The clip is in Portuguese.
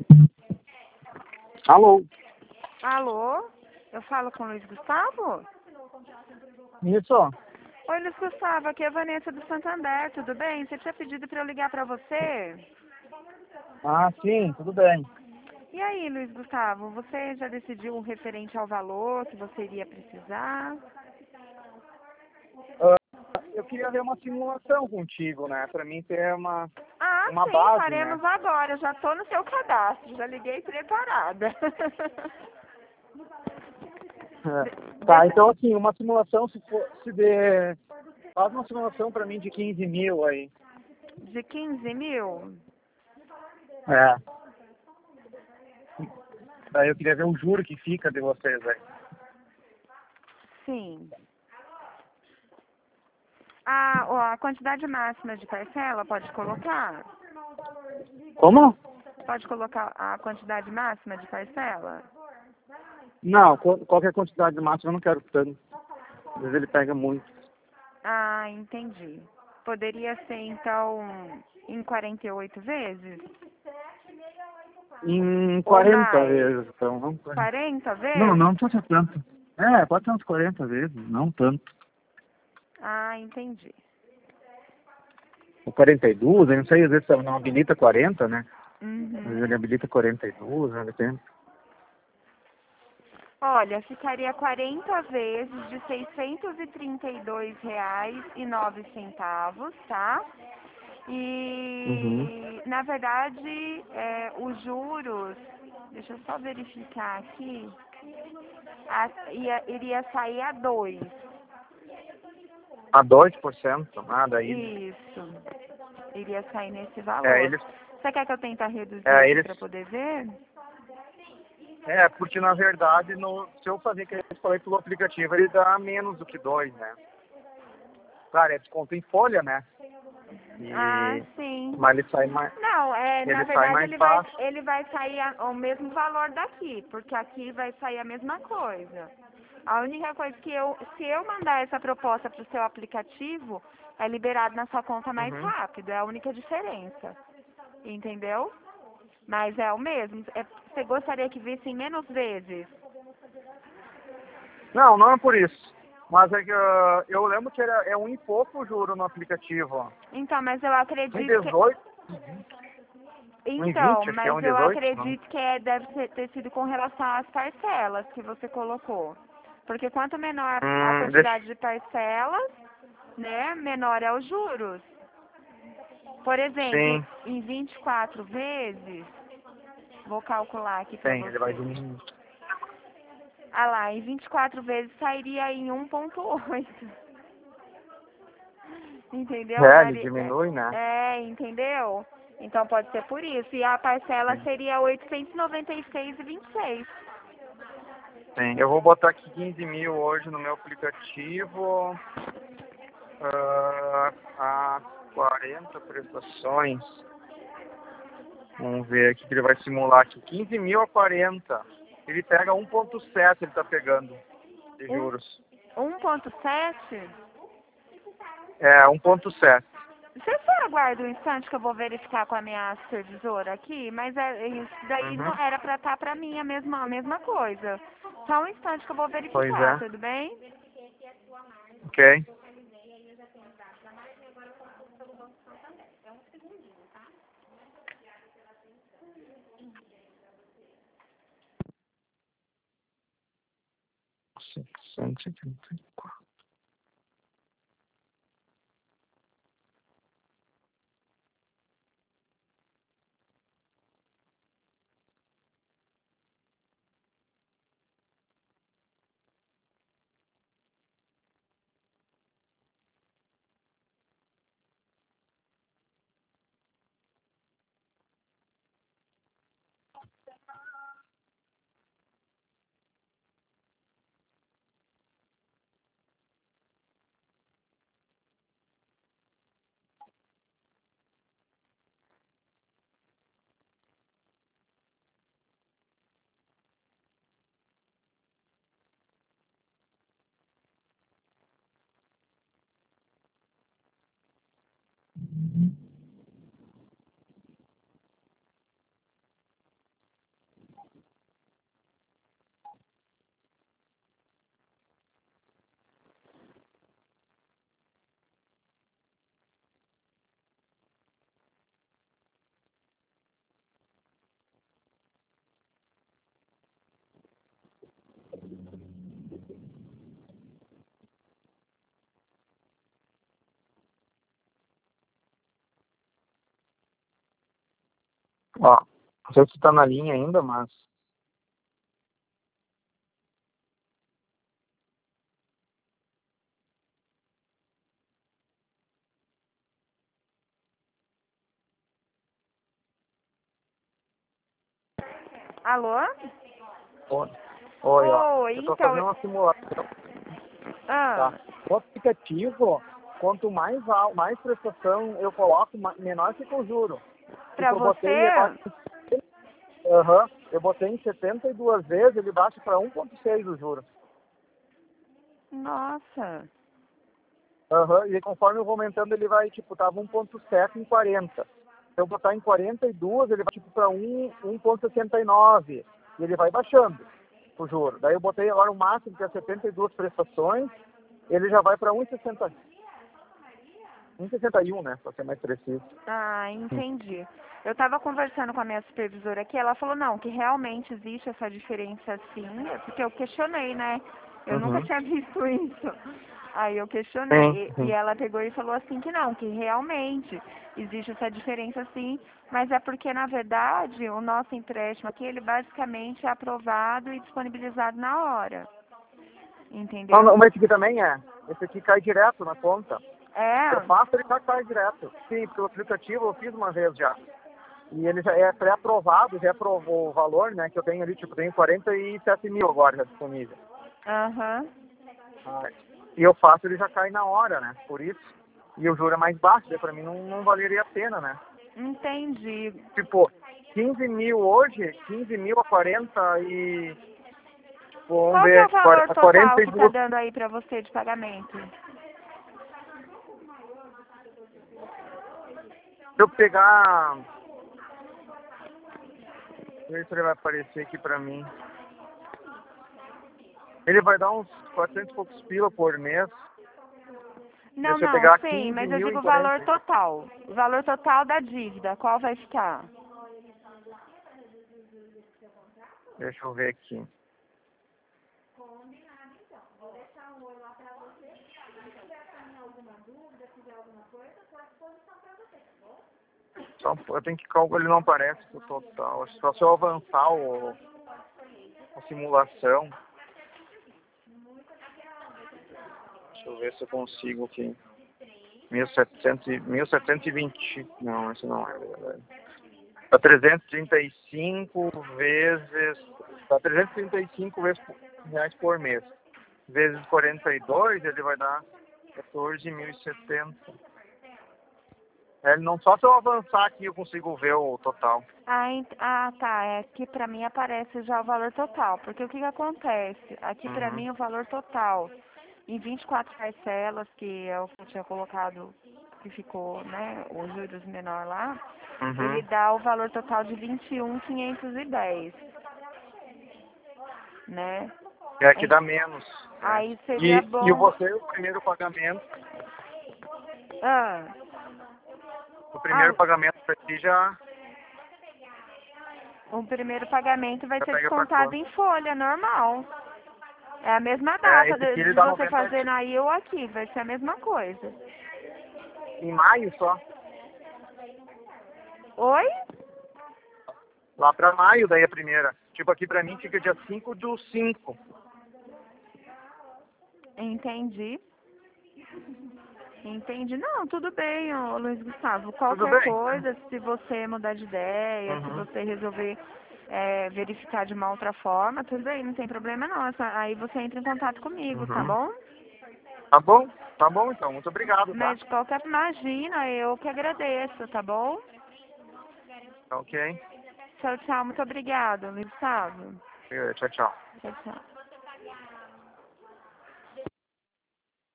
Alô? Alô? Eu falo com o Luiz Gustavo? Isso? Oi, Luiz Gustavo, aqui é a Vanessa do Santander, tudo bem? Você tinha pedido para eu ligar para você? Ah, sim, tudo bem. E aí, Luiz Gustavo, você já decidiu um referente ao valor que você iria precisar? Eu queria ver uma simulação contigo, né? Pra mim ter Ah, uma sim, base, né? faremos agora. Eu já estou no seu cadastro, já liguei preparada. Tá, Deixa- então assim, uma simulação se der. Faz uma simulação pra mim de 15 mil aí. De 15 mil? É. Daí eu queria ver o juro que fica de vocês aí. Sim. A quantidade máxima de parcela, pode colocar? Como? Pode colocar a quantidade máxima de parcela? Não, qualquer quantidade máxima eu não quero tanto. Às vezes ele pega muito. Ah, entendi. Poderia ser, então, em 48 vezes? Em Ou 40 mais? vezes, então. Não, 40 não, vezes? não precisa ser tanto. É, pode ser uns 40 vezes, não tanto. Ah, entendi. O 42, eu não sei, às vezes não habilita 40, né? Às vezes ele Uhum. habilita 42, né? Depende. Olha, ficaria 40 vezes de R$ 632,09, tá? Uhum. E, na verdade, os juros, deixa eu só verificar aqui, iria sair a 2. A 2%, nada aí. Isso, iria sair nesse É, valor. eles. Você quer que eu tente reduzir É, aqui eles. para poder ver? É, porque na verdade, se eu fazer que eu falei pelo aplicativo, ele dá menos do que 2, né? Claro, é desconto em folha, né? Ah, E, sim. mas ele sai mais. Não, na Ele sai verdade mais fácil. ele vai sair o mesmo valor daqui, porque aqui vai sair a mesma coisa. A única coisa se eu mandar essa proposta para o seu aplicativo, é liberado na sua conta mais Uhum. rápido, é a única diferença. Entendeu? Mas é o mesmo. Você gostaria que visse em menos vezes? Não, não é por isso. Mas é que eu lembro que é um e pouco o juro no aplicativo. Ó. Então, mas eu Um e acredito que. 18, um e Então, 20, acho que é um mas e eu 18, não. acredito que ter sido com relação às parcelas que você colocou. Porque quanto menor a Deixa. quantidade de parcelas, né, menor é os juros. Por exemplo, Sim, em 24 vezes, vou calcular aqui para sim, ele vai você. diminuir. Ah lá, em 24 vezes sairia em 1,8. Entendeu? É, ele diminui, né? Entendeu? Então pode ser por isso. E a parcela Sim. seria 896,26. Sim. Eu vou botar aqui 15 mil hoje no meu aplicativo. A 40 prestações. Vamos ver aqui que ele vai simular aqui. 15 mil a 40. Ele pega 1,7, ele tá pegando de Um, juros. 1,7? É, 1,7. Você só aguarda um instante que eu vou verificar com a minha supervisora aqui, mas isso daí não Uhum. era pra estar pra mim a mesma coisa. Só um instante que eu vou Pois verificar, é. tudo bem? Ok. Setecentos e trinta e quatro. Ó, não sei se tá na linha ainda, mas... Alô? Oi, ó. Oi, Eu tô então... fazendo uma simulação, Ah, tá? O aplicativo, quanto mais prestação eu coloco, menor fica o juro. pra Tipo, você? eu botei em 72 vezes, ele baixa para 1,6 o juro. Nossa. E conforme eu vou aumentando, ele vai, tipo, tava 1,7 em 40. Se eu botar em 42, ele vai, tipo, para 1,69. E ele vai baixando o juro. Daí eu botei agora o máximo, que é 72 prestações, ele já vai para 1,60. 1,61, né, para ser mais preciso. Ah, entendi. Eu estava conversando com a minha supervisora aqui, ela falou, não, que realmente existe essa diferença sim, porque eu questionei, né? Eu nunca Uhum. tinha visto isso. Aí eu Sim, questionei, e sim. ela pegou e falou assim que não, que realmente existe essa diferença sim, mas é porque, na verdade, o nosso empréstimo aqui, ele basicamente é aprovado e disponibilizado na hora. Não, Entendeu? mas esse aqui também é. Esse aqui cai direto na conta. Eu É? faço, ele já cai direto. Sim, porque o aplicativo eu fiz uma vez já. E ele já é pré-aprovado, já aprovou o valor, né, que eu tenho ali, tipo, tenho 47 mil agora já disponível. Aham. E eu faço, ele já cai na hora, né, por isso. E o juro é mais baixo, daí pra mim não valeria a pena, né. Entendi. Tipo, 15 mil hoje, 15 mil a 40 e... Tipo, vamos Qual que é o ver, valor a total que tá 42... dando aí pra você de pagamento? Se eu pegar... Deixa eu ver se ele vai aparecer aqui pra mim. Ele vai dar uns 400 e poucos pila por mês. Não, Deixa eu não, pegar sim, 15 mas eu mil digo em o valor 40. total. O valor total da dívida, qual vai ficar? Deixa eu ver aqui. Só, eu tenho que calcular, ele não aparece o total. Só se eu avançar a simulação. Deixa eu ver se eu consigo aqui. 1720. Não, esse não é verdade. Tá 335 vezes. Tá 335 vezes reais por mês. Vezes 42, ele vai dar 14.070. Ele não, só se eu avançar aqui eu consigo ver o total. Tá, é que pra mim aparece já o valor total, porque o que que acontece? Aqui pra Uhum. mim o valor total, em 24 parcelas, que é o que eu tinha colocado, que ficou, né, os juros menor lá, ele Uhum. dá o valor total de 21.510, né? E aqui dá menos, né? Aí seria E bom. você, Ah, o ah, primeiro pagamento pra ti já o primeiro pagamento vai ser pega pra descontado conta. em folha, normal. É a mesma É, data esse aqui ele de dá você 90 fazer dias. aí ou aqui, vai ser a mesma coisa. Em maio só. Oi? Lá pra maio daí a primeira. Tipo, aqui pra mim fica dia 5/5. Entendi. Entendi. Não, tudo bem, ô Luiz Gustavo. Tudo Qualquer bem? coisa, se você mudar de ideia, se Uhum. você resolver verificar de uma outra forma, tudo bem, não tem problema não. Aí você entra em contato comigo, tá Uhum. bom? Tá bom então. Muito obrigado, tá? Mas de qualquer imagina, eu que agradeço, tá bom? Ok. Tchau, tchau. Muito obrigada, Luiz Gustavo. Tchau, tchau. Tchau, tchau.